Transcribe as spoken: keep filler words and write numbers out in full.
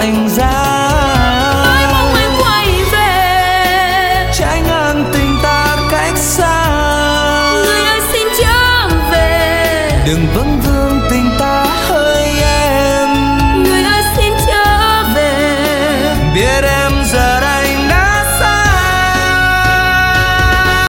lạnh giá. Ai mong em quay về, Trái ngang tình ta cách xa. người ơi xin trở về, Đừng vấn vương tình ta